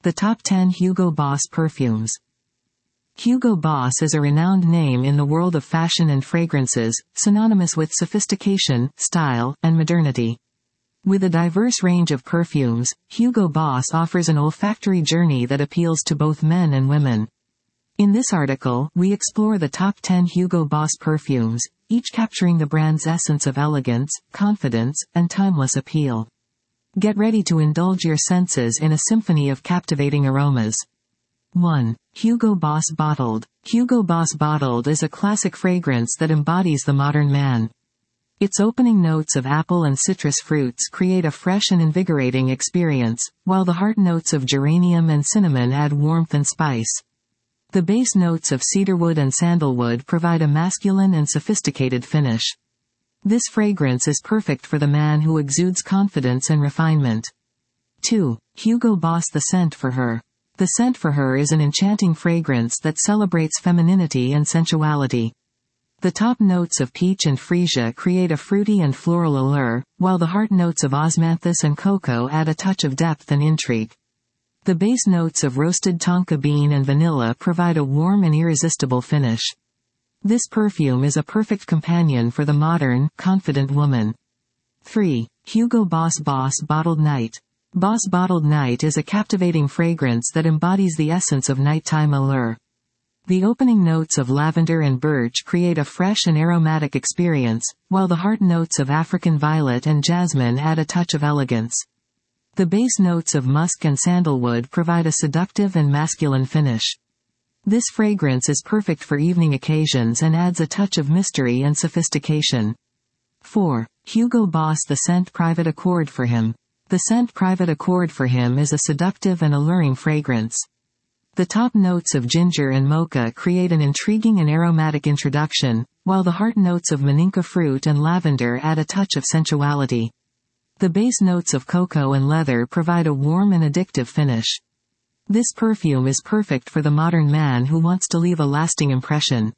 The top 10 Hugo Boss perfumes. Hugo Boss is a renowned name in the world of fashion and fragrances, synonymous with sophistication, style, and modernity. With a diverse range of perfumes, Hugo Boss offers an olfactory journey that appeals to both men and women. In this article, we explore the top 10 Hugo Boss perfumes, each capturing the brand's essence of elegance, confidence, and timeless appeal. Get ready to indulge your senses in a symphony of captivating aromas. 1. Hugo Boss Bottled. Hugo Boss Bottled is a classic fragrance that embodies the modern man. Its opening notes of apple and citrus fruits create a fresh and invigorating experience, while the heart notes of geranium and cinnamon add warmth and spice. The base notes of cedarwood and sandalwood provide a masculine and sophisticated finish. This fragrance is perfect for the man who exudes confidence and refinement. 2. Hugo Boss The Scent for Her. The Scent for Her is an enchanting fragrance that celebrates femininity and sensuality. The top notes of peach and freesia create a fruity and floral allure, while the heart notes of osmanthus and cocoa add a touch of depth and intrigue. The base notes of roasted tonka bean and vanilla provide a warm and irresistible finish. This perfume is a perfect companion for the modern, confident woman. 3. Hugo Boss Bottled Night. Boss Bottled Night is a captivating fragrance that embodies the essence of nighttime allure. The opening notes of lavender and birch create a fresh and aromatic experience, while the heart notes of African violet and jasmine add a touch of elegance. The base notes of musk and sandalwood provide a seductive and masculine finish. This fragrance is perfect for evening occasions and adds a touch of mystery and sophistication. 4. Hugo Boss The Scent Private Accord for Him. The Scent Private Accord for Him is a seductive and alluring fragrance. The top notes of ginger and mocha create an intriguing and aromatic introduction, while the heart notes of maninka fruit and lavender add a touch of sensuality. The base notes of cocoa and leather provide a warm and addictive finish. This perfume is perfect for the modern man who wants to leave a lasting impression.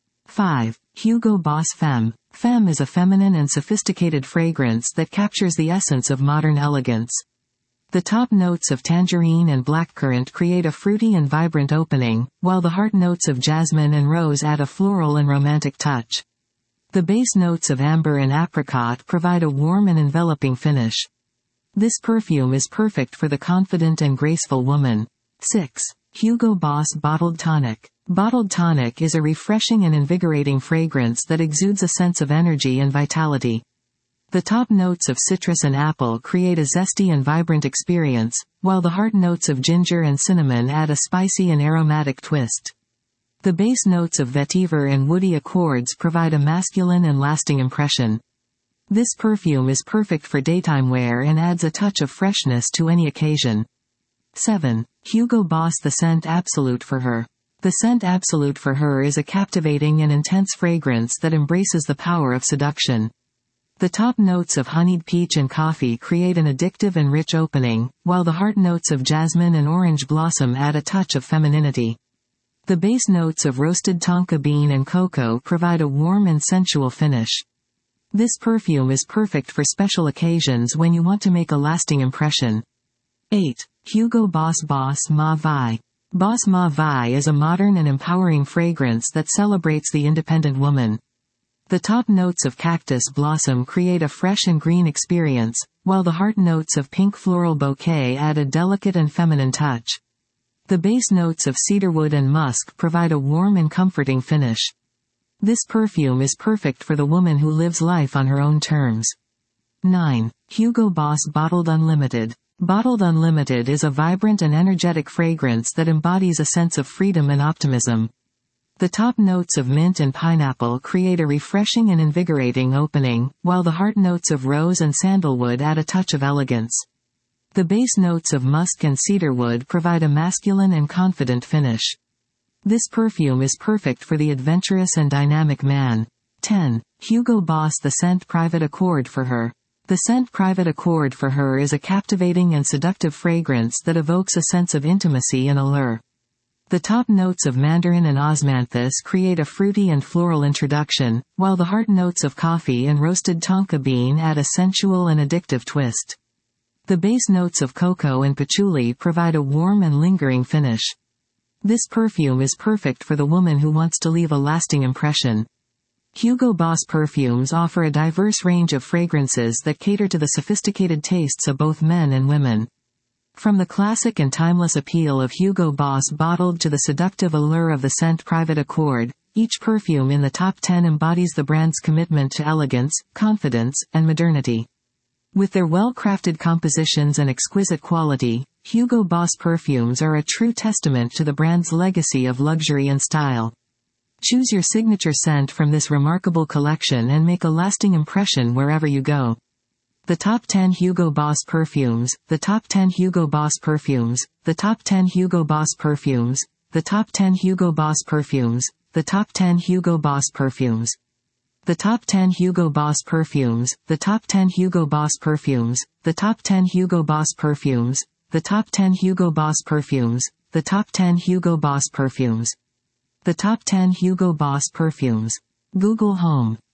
5. Hugo Boss Femme. Femme is a feminine and sophisticated fragrance that captures the essence of modern elegance. The top notes of tangerine and blackcurrant create a fruity and vibrant opening, while the heart notes of jasmine and rose add a floral and romantic touch. The base notes of amber and apricot provide a warm and enveloping finish. This perfume is perfect for the confident and graceful woman. 6. Hugo Boss Bottled Tonic. Bottled Tonic is a refreshing and invigorating fragrance that exudes a sense of energy and vitality. The top notes of citrus and apple create a zesty and vibrant experience, while the heart notes of ginger and cinnamon add a spicy and aromatic twist. The base notes of vetiver and woody accords provide a masculine and lasting impression. This perfume is perfect for daytime wear and adds a touch of freshness to any occasion. 7. Hugo Boss The Scent Absolute for Her. The Scent Absolute for Her is a captivating and intense fragrance that embraces the power of seduction. The top notes of honeyed peach and coffee create an addictive and rich opening, while the heart notes of jasmine and orange blossom add a touch of femininity. The base notes of roasted tonka bean and cocoa provide a warm and sensual finish. This perfume is perfect for special occasions when you want to make a lasting impression. 8. Hugo Boss Ma Vi. Boss Ma Vi is a modern and empowering fragrance that celebrates the independent woman. The top notes of cactus blossom create a fresh and green experience, while the heart notes of pink floral bouquet add a delicate and feminine touch. The base notes of cedarwood and musk provide a warm and comforting finish. This perfume is perfect for the woman who lives life on her own terms. 9. Hugo Boss Bottled Unlimited. Bottled Unlimited is a vibrant and energetic fragrance that embodies a sense of freedom and optimism. The top notes of mint and pineapple create a refreshing and invigorating opening, while the heart notes of rose and sandalwood add a touch of elegance. The base notes of musk and cedarwood provide a masculine and confident finish. This perfume is perfect for the adventurous and dynamic man. 10. Hugo Boss The Scent Private Accord for Her. The Scent Private Accord for Her is a captivating and seductive fragrance that evokes a sense of intimacy and allure. The top notes of mandarin and osmanthus create a fruity and floral introduction, while the heart notes of coffee and roasted tonka bean add a sensual and addictive twist. The base notes of cocoa and patchouli provide a warm and lingering finish. This perfume is perfect for the woman who wants to leave a lasting impression. Hugo Boss perfumes offer a diverse range of fragrances that cater to the sophisticated tastes of both men and women. From the classic and timeless appeal of Hugo Boss bottled to the seductive allure of the scent Private Accord, each perfume in the top 10 embodies the brand's commitment to elegance, confidence, and modernity. With their well-crafted compositions and exquisite quality, Hugo Boss perfumes are a true testament to the brand's legacy of luxury and style. Choose your signature scent from this remarkable collection and make a lasting impression wherever you go. The Top 10 Hugo Boss Perfumes, the Top 10 Hugo Boss Perfumes, the Top 10 Hugo Boss Perfumes, the Top 10 Hugo Boss Perfumes, the Top 10 Hugo Boss Perfumes. The Top 10 Hugo Boss Perfumes, the Top 10 Hugo Boss Perfumes, the Top 10 Hugo Boss Perfumes, the Top 10 Hugo Boss Perfumes, the Top 10 Hugo Boss Perfumes. The Top 10 Hugo Boss Perfumes. Google Home.